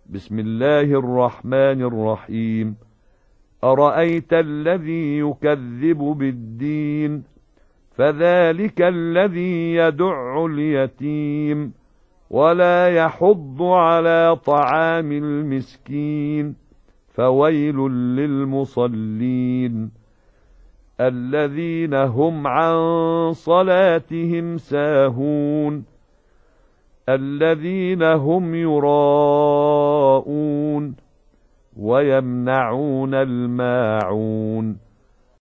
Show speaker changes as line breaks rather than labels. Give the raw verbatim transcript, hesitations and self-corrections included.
بسم الله الرحمن الرحيم. أرأيت الذي يكذب بالدين فذلك الذي يدع اليتيم ولا يحض على طعام المسكين فويل للمصلين الذين هم عن صلاتهم ساهون الذين هم يراءون ويمنعون الماعون